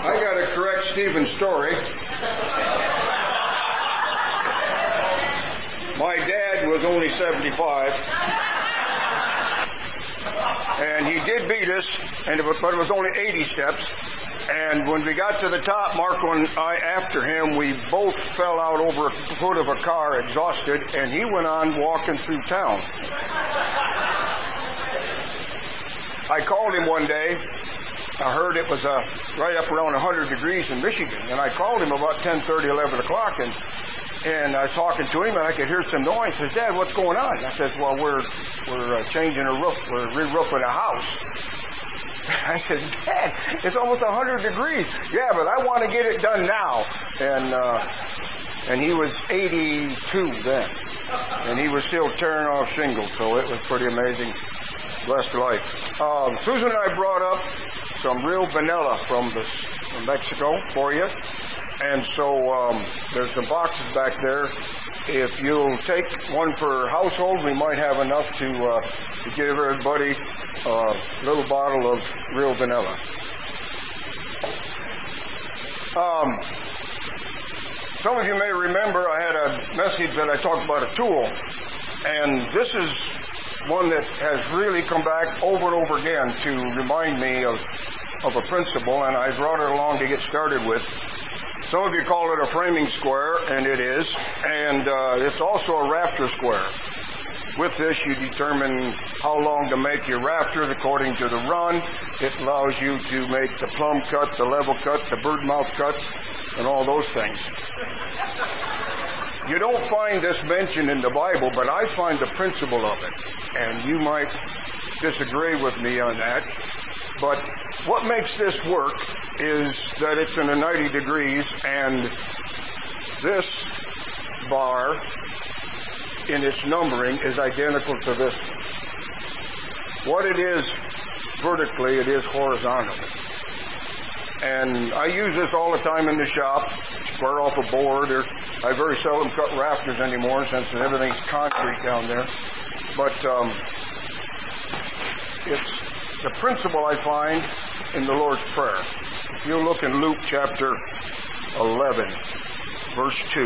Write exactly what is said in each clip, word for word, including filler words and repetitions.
I got to correct Stephen's story. My dad was only seventy-five, and he did beat us, and it was, but it was only eighty steps. And when we got to the top, Marco and I, after him, we both fell out over a foot of a car, exhausted, and he went on walking through town. I called him one day. I heard it was uh, right up around one hundred degrees in Michigan, and I called him about ten thirty, eleven o'clock, and and I was talking to him, and I could hear some noise. He says, "Dad, what's going on?" I said, "Well, we're we're uh, changing a roof. We're re-roofing a house." I said, "Dad, it's almost one hundred degrees." "Yeah, but I want to get it done now." And uh, and he was eighty-two then, and he was still tearing off shingles, so it was pretty amazing. Blessed life. Um, Susan and I brought up some real vanilla from, the, from Mexico for you. And so um, there's some boxes back there. If you'll take one per household, we might have enough to, uh, to give everybody a little bottle of real vanilla. Um, some of you may remember I had a message that I talked about a tool. And this is one that has really come back over and over again to remind me of, of a principle, and I brought it along to get started with. Some of you call it a framing square, and it is, and uh, it's also a rafter square. With this, you determine how long to make your rafters according to the run. It allows you to make the plumb cut, the level cut, the bird mouth cut, and all those things. You don't find this mentioned in the Bible, but I find the principle of it. And you might disagree with me on that. But what makes this work is that it's in a ninety degrees, and this bar in its numbering is identical to this. What it is vertically, it is horizontally. And I use this all the time in the shop, square off a board, or I very seldom cut rafters anymore since everything's concrete down there. But um, it's the principle I find in the Lord's Prayer. If you look in Luke chapter eleven, verse two.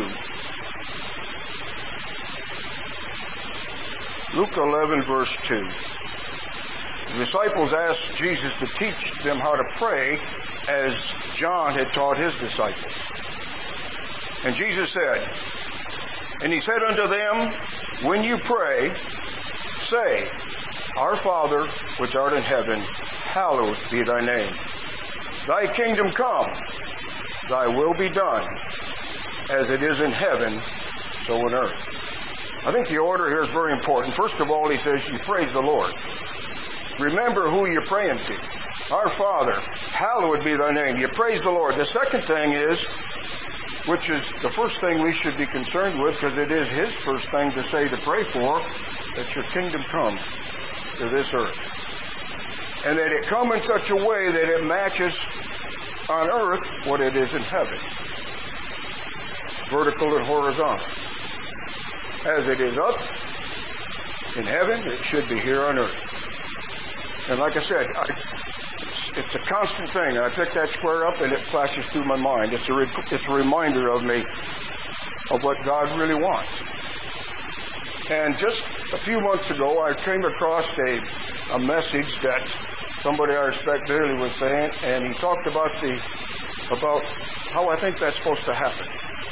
Luke eleven, verse two. The disciples asked Jesus to teach them how to pray as John had taught his disciples. And Jesus said, and he said unto them, when you pray, say, Our Father, which art in heaven, hallowed be thy name. Thy kingdom come, thy will be done, as it is in heaven, so on earth. I think the order here is very important. First of all, he says, you praise the Lord. Remember who you're praying to. Our Father, hallowed be thy name. You praise the Lord. The second thing is, which is the first thing we should be concerned with, because it is his first thing to say to pray for, that your kingdom come to this earth. And that it come in such a way that it matches on earth what it is in heaven. Vertical and horizontal. As it is up in heaven, it should be here on earth. And like I said, I, it's, it's a constant thing. I pick that square up and it flashes through my mind. It's a, re, it's a reminder of me of what God really wants. And just a few months ago, I came across a, a message that somebody I respect dearly was saying, and he talked about the about how I think that's supposed to happen.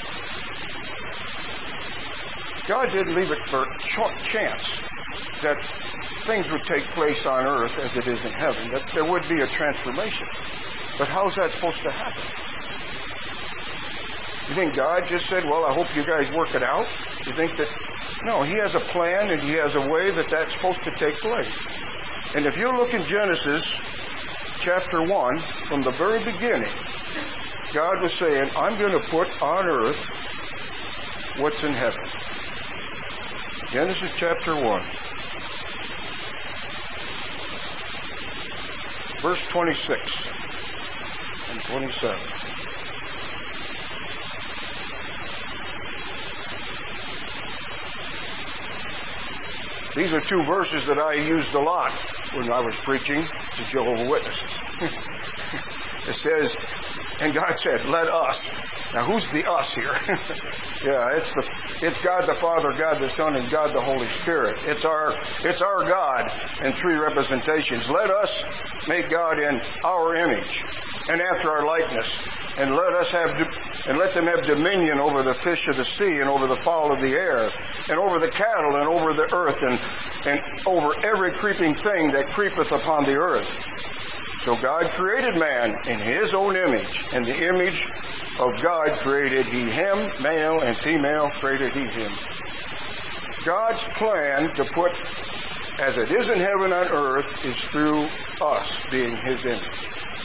God didn't leave it for chance that things would take place on earth as it is in heaven, that there would be a transformation. But how's that supposed to happen? You think God just said, well, I hope you guys work it out? You think that, no, he has a plan and he has a way that that's supposed to take place. And if you look in Genesis chapter one, from the very beginning, God was saying, I'm going to put on earth what's in heaven. Genesis chapter one. Verse twenty-six and twenty-seven. These are two verses that I used a lot when I was preaching to Jehovah's Witnesses. It says, and God said, let us. Now, who's the us here? yeah, it's the it's God the Father, God the Son, and God the Holy Spirit. It's our it's our God in three representations. Let us make God in our image and after our likeness, and let us have and let them have dominion over the fish of the sea, and over the fowl of the air, and over the cattle, and over the earth, and and over every creeping thing that creepeth upon the earth. So God created man in His own image. In the image of God created He him, male and female created He him. God's plan to put as it is in heaven on earth is through us being His image.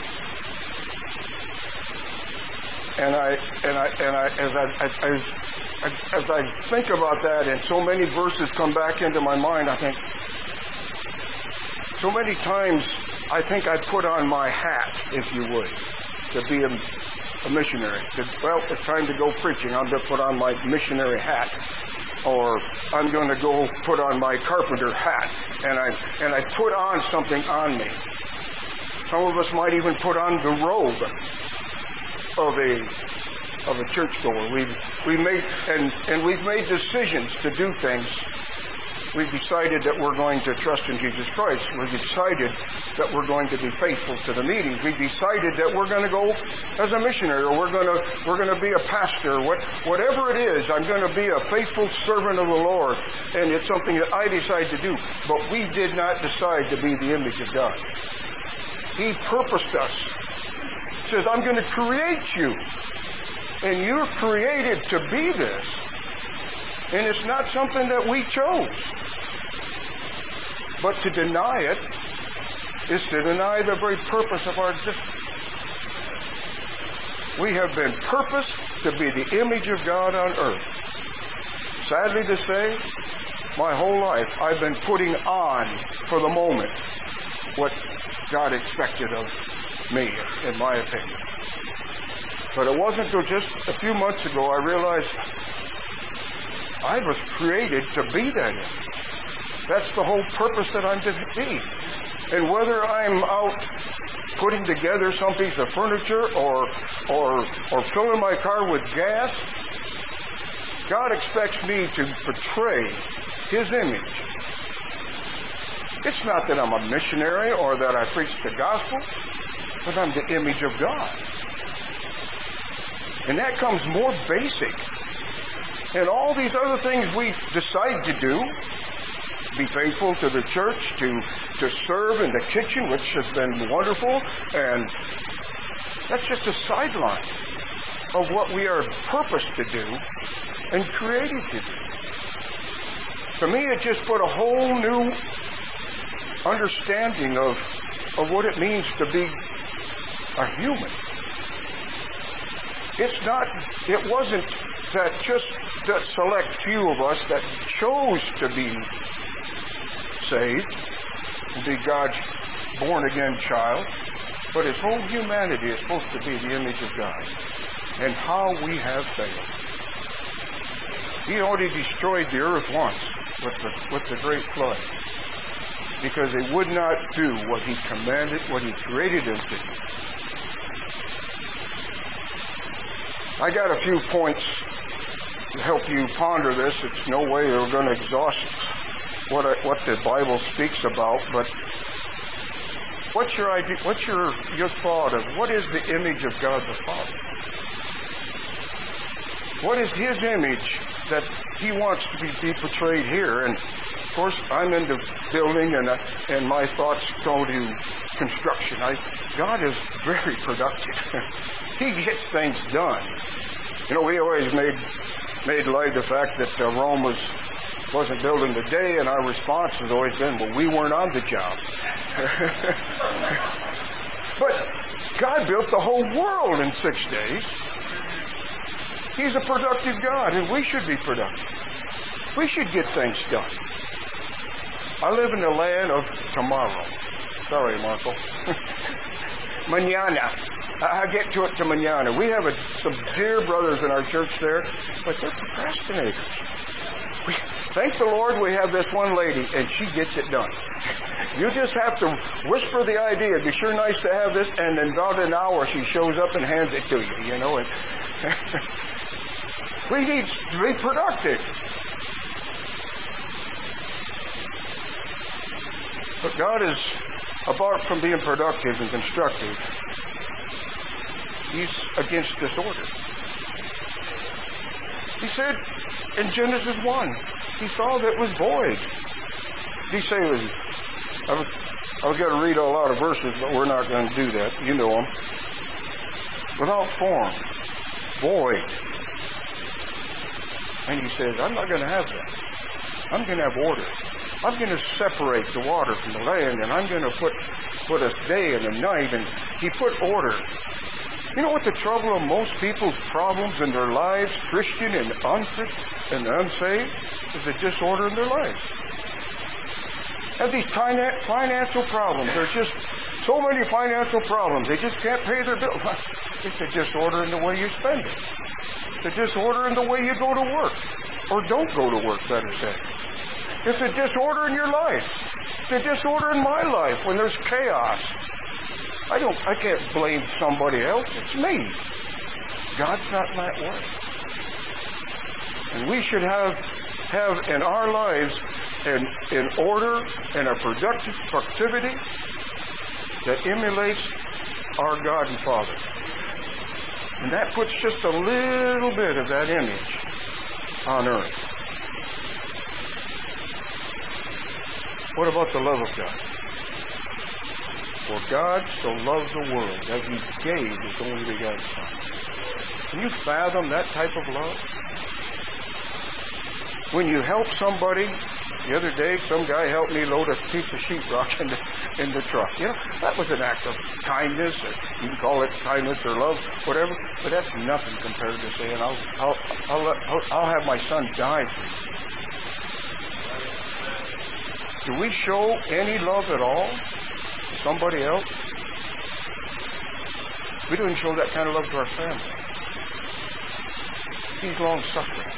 And I and I and I as I as, as, as I think about that, and so many verses come back into my mind, I think so many times I think I put on my hat, if you would, to be a, a missionary. To, well, it's time to go preaching. I'm going to put on my missionary hat, or I'm going to go put on my carpenter hat, and I and I put on something on me. Some of us might even put on the robe of a of a churchgoer. We've we made and and we've made decisions to do things. We've decided that we're going to trust in Jesus Christ. We've decided that we're going to be faithful to the meetings. We've decided that we're going to go as a missionary, or we're going to we're going to be a pastor. What whatever it is, I'm going to be a faithful servant of the Lord, and it's something that I decide to do. But we did not decide to be the image of God. He purposed us. He says, I'm going to create you, and you're created to be this. And it's not something that we chose. But to deny it is to deny the very purpose of our existence. We have been purposed to be the image of God on earth. Sadly to say, my whole life I've been putting on, for the moment, what God expected of me, in my opinion. But it wasn't until just a few months ago I realized I was created to be that image. That's the whole purpose that I'm to be. And whether I'm out putting together some piece of furniture or or or filling my car with gas, God expects me to portray His image. It's not that I'm a missionary or that I preach the gospel, but I'm the image of God. And that comes more basic. And all these other things we decide to do, be faithful to the church, to, to serve in the kitchen, which has been wonderful, and that's just a sideline of what we are purposed to do and created to do. For me, it just put a whole new understanding of, of what it means to be a human. It's not, it wasn't that just that select few of us that chose to be saved and be God's born-again child, but His whole humanity is supposed to be the image of God. And how we have failed. He already destroyed the earth once with the, with the great flood, because they would not do what He commanded, what He created them to do. I got a few points to help you ponder this. It's no way we're going to exhaust what I, what the Bible speaks about, but what's your idea? What's your your thought of what is the image of God the Father? What is His image that He wants to be, be portrayed here? And of course, I'm into building, and uh, and my thoughts go to construction. I, God is very productive. He gets things done. You know, we always made made light of the fact that uh, Rome was wasn't built in a day, and our response has always been, "Well, we weren't on the job." But God built the whole world in six days. He's a productive God, and we should be productive. We should get things done. I live in the land of tomorrow. Sorry, Marco. Mañana. I'll get to it to mañana. We have a, some dear brothers in our church there, but they're procrastinators. We, Thank the Lord we have this one lady, and she gets it done. You just have to whisper the idea. It'd be sure nice to have this, and in about an hour she shows up and hands it to you, you know. And we need to be productive. But God is, apart from being productive and constructive, He's against disorder. He said in Genesis one, He saw that it was void. He said it was, I was, I was going to read a lot of verses, but we're not going to do that. You know them. Without form, void. And He says, I'm not going to have that. I'm going to have order. I'm going to separate the water from the land, and I'm going to put, put a day and a night, and He put order. You know what the trouble of most people's problems in their lives, Christian and unchristian and unsaved, is the disorder in their lives. Have these financial problems. There's just so many financial problems. They just can't pay their bills. It's a disorder in the way you spend it. It's a disorder in the way you go to work. Or don't go to work, better say. It's a disorder in your life. It's a disorder in my life when there's chaos. I don't. I can't blame somebody else. It's me. God's not that way. And we should have have in our lives an, an order and a productive productivity that emulates our God and Father. And that puts just a little bit of that image on earth. What about the love of God? For God so loved the world that He gave His only begotten Son. Can you fathom that type of love? When you help somebody, the other day some guy helped me load a piece of sheetrock in the, in the truck. You know, that was an act of kindness, or you can call it kindness or love, whatever, but that's nothing compared to saying, I'll, I'll, I'll, I'll, I'll have my son die for you. Do we show any love at all to somebody else? We don't show that kind of love to our family. He's long-suffering.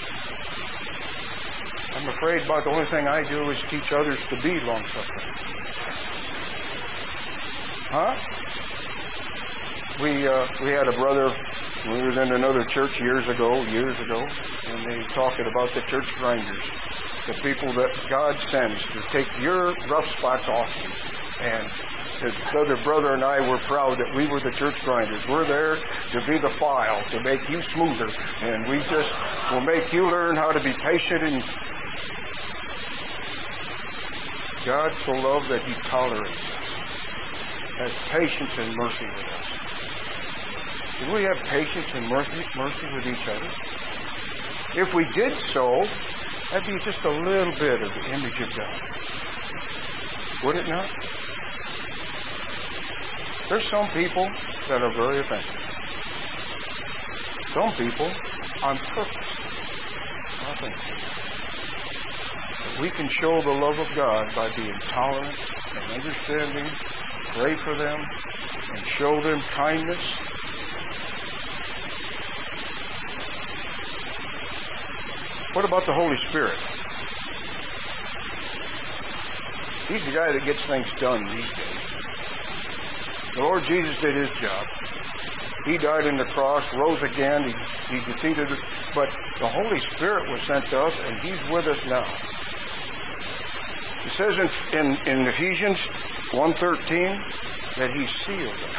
I'm afraid about the only thing I do is teach others to be long-suffering. Huh? We uh, we had a brother, we were in another church years ago, years ago, and they were talking about the church grinders. The people that God sends to take your rough spots off you. And his other brother and I were proud that we were the church grinders. We're there to be the file, to make you smoother. And we just will make you learn how to be patient. And God so loved that He tolerates us, has patience and mercy with us. Do we have patience and mercy, mercy with each other? If we did so, that'd be just a little bit of the image of God. Would it not? There's some people that are very offensive. Some people on purpose. Nothing. But we can show the love of God by being tolerant and understanding, pray for them, and show them kindness. What about the Holy Spirit? He's the guy that gets things done these days. The Lord Jesus did His job. He died on the cross, rose again, He, he defeated it. But the Holy Spirit was sent to us, and He's with us now. It says in, in, in Ephesians one thirteen that He sealed us.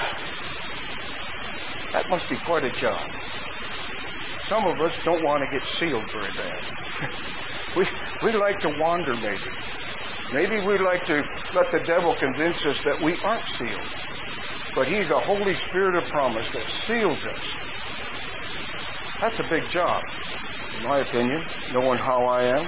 That must be quite a job. Some of us don't want to get sealed very bad. we we like to wander maybe. Maybe we like to let the devil convince us that we aren't sealed. But He's the Holy Spirit of promise that seals us. That's a big job, in my opinion, knowing how I am.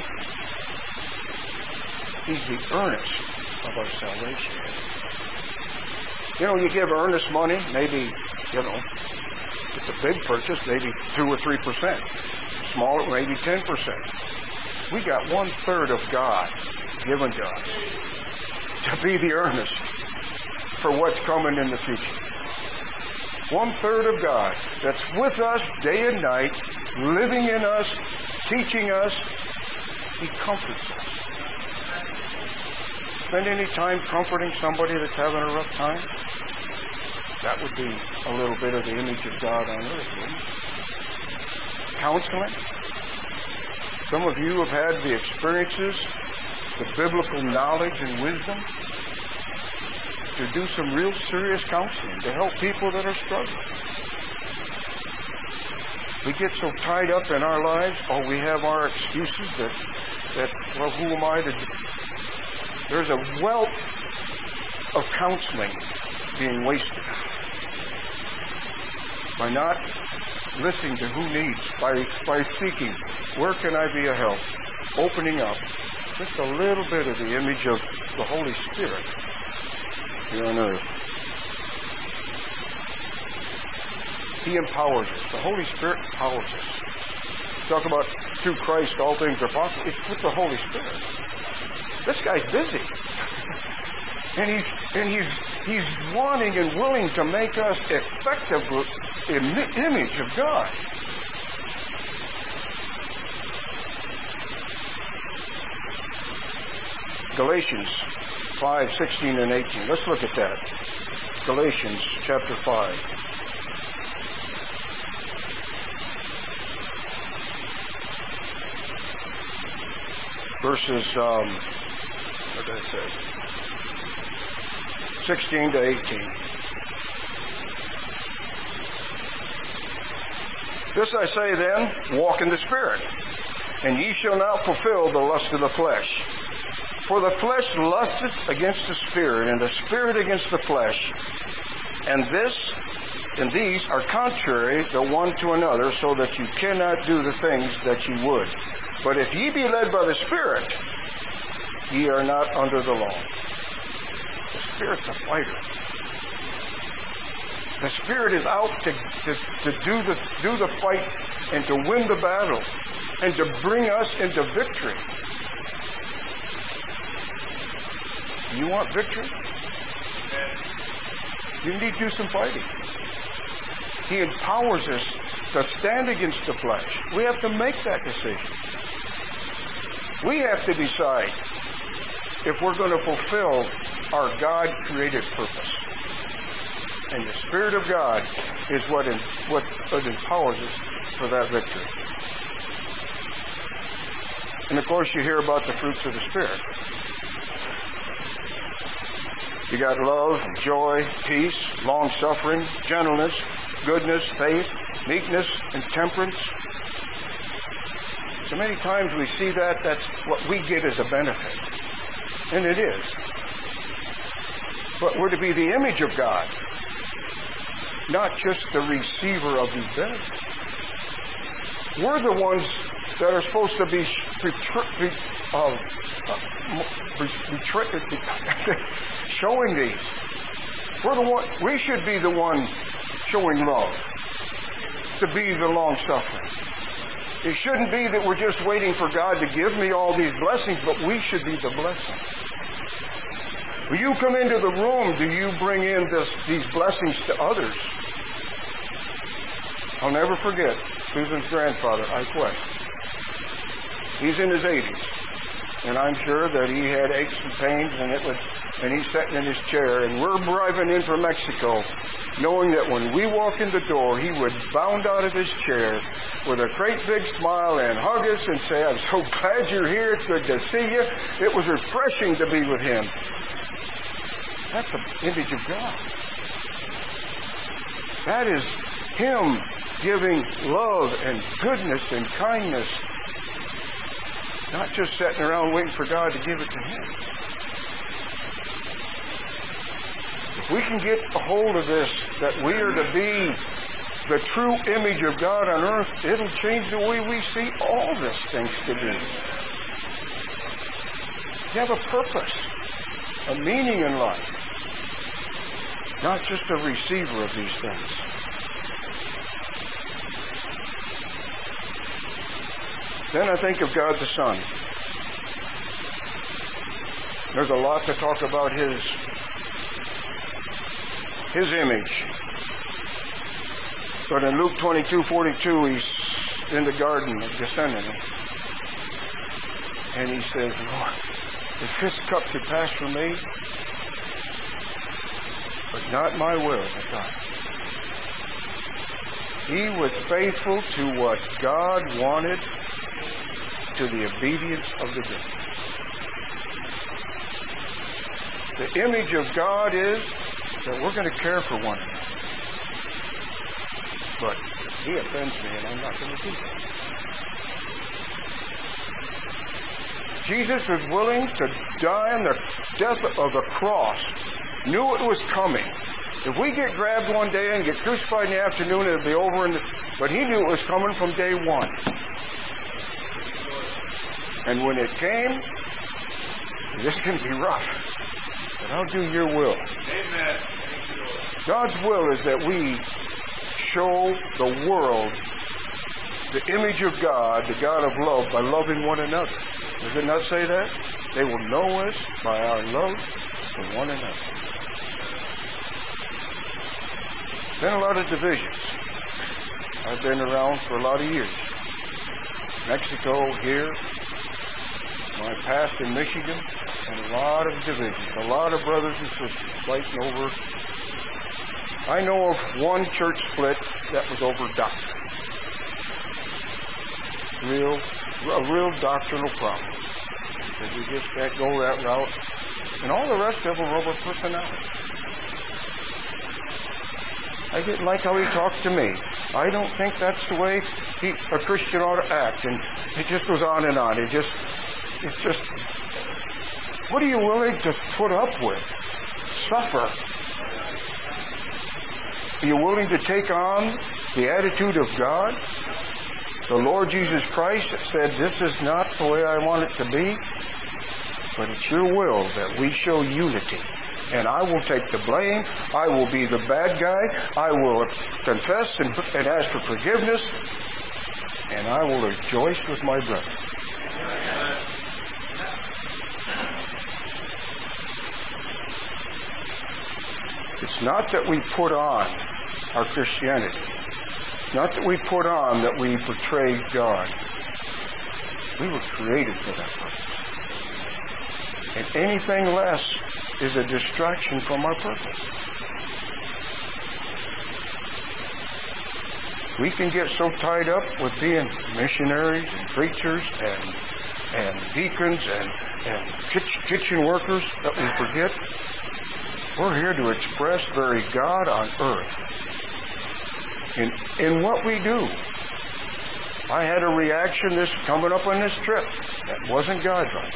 He's the earnest of our salvation. You know, you give earnest money, maybe, you know, it's a big purchase, maybe two or three percent. Smaller, maybe ten percent. We got one third of God given to us to be the earnest for what's coming in the future. One third of God that's with us day and night, living in us, teaching us, He comforts us. Spend any time comforting somebody that's having a rough time? That would be a little bit of the image of God on earth, wouldn't it? Counseling. Some of you have had the experiences, the biblical knowledge and wisdom to do some real serious counseling, to help people that are struggling. We get so tied up in our lives, or we have our excuses that, that well, who am I to do? There's a wealth of counseling being wasted by not listening to who needs, by, by seeking, where can I be a help, opening up just a little bit of the image of the Holy Spirit here on earth. He empowers us. The Holy Spirit empowers us. Talk about through Christ all things are possible. It's with the Holy Spirit. This guy's busy. And he's and he's he's wanting and willing to make us effective im- image of God. Galatians five, sixteen and eighteen. Let's look at that. Galatians chapter five. Verses, um, what did I say? sixteen to eighteen. This I say then, walk in the Spirit, and ye shall not fulfill the lust of the flesh. For the flesh lusteth against the Spirit, and the Spirit against the flesh. And this, and these are contrary the one to another, so that you cannot do the things that ye would. But if ye be led by the Spirit, ye are not under the law. The Spirit's a fighter. The Spirit is out to, to, to do the do the fight and to win the battle and to bring us into victory. Do you want victory? You need to do some fighting. He empowers us to stand against the flesh. We have to make that decision. We have to decide if we're going to fulfill our God-created purpose. And the Spirit of God is what, in, what, what empowers us for that victory. And of course you hear about the fruits of the Spirit. You got love, joy, peace, long-suffering, gentleness, goodness, faith, meekness, and temperance. So many times we see that, that's what we get as a benefit. And it is. But we're to be the image of God, not just the receiver of these benefits. We're the ones that are supposed to be uh, showing these. We're the one. We should be the one showing love, to be the long-suffering. It shouldn't be that we're just waiting for God to give me all these blessings, but we should be the blessing. When you come into the room, do you bring in this, these blessings to others? I'll never forget Susan's grandfather, Ike West. He's in his eighties, and I'm sure that he had aches and pains, and it would, and he's sitting in his chair, and we're driving in from Mexico, knowing that when we walk in the door, he would bound out of his chair with a great big smile and hug us and say, "I'm so glad you're here. It's good to see you." It was refreshing to be with him. That's the image of God. That is Him giving love and goodness and kindness, not just sitting around waiting for God to give it to Him. If we can get a hold of this, that we are to be the true image of God on earth, it'll change the way we see all these things to be. You have a purpose, a meaning in life, not just a receiver of these things. Then I think of God the Son. There's a lot to talk about His His image. But in Luke twenty-two forty-two, He's in the Garden of Gethsemane. And he says, Lord, if this cup could pass from me, but not my will, but thine. He was faithful to what God wanted, to the obedience of the devil. The image of God is that we're going to care for one another. But he offends me, and I'm not going to do that. Jesus was willing to die on the death of the cross, knew it was coming. If we get grabbed one day and get crucified in the afternoon, it'll be over. In the, but he knew it was coming from day one. And when it came, this can be rough, but I'll do your will. Amen. God's will is that we show the world the image of God, the God of love, by loving one another. Does it not say that? They will know us by our love for one another. Been a lot of divisions. I've been around for a lot of years. Mexico, here, my past in Michigan, and a lot of divisions. A lot of brothers and sisters fighting over. I know of one church split that was over doctrine. Real, a real doctrinal problem. They said we just can't go that route. And all the rest of them were over personality. I didn't like how he talked to me. I don't think that's the way he, a Christian ought to act. And it just goes on and on. It just, it's just, what are you willing to put up with? Suffer. Are you willing to take on the attitude of God? The Lord Jesus Christ said, this is not the way I want it to be, but it's your will that we show unity. And I will take the blame. I will be the bad guy. I will confess and, and ask for forgiveness. And I will rejoice with my brother. It's not that we put on our Christianity. It's not that we put on that we portray God. We were created for that purpose. And anything less is a distraction from our purpose. We can get so tied up with being missionaries and preachers and and deacons and, and kitchen, kitchen workers that we forget we're here to express very God on earth in, in what we do. I had a reaction this coming up on this trip that wasn't God-like.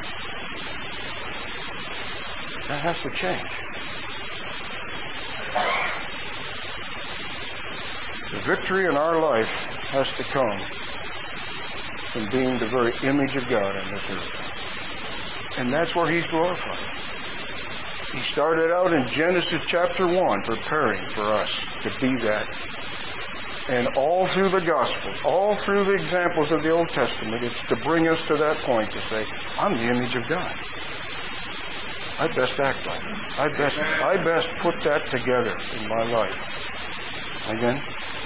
That has to change. The victory in our life has to come from being the very image of God on this earth. And that's where He's glorified. He started out in Genesis chapter one, preparing for us to be that. And all through the Gospel, all through the examples of the Old Testament, it's to bring us to that point to say, I'm the image of God. I best act like it. I best, I best put that together in my life. Again,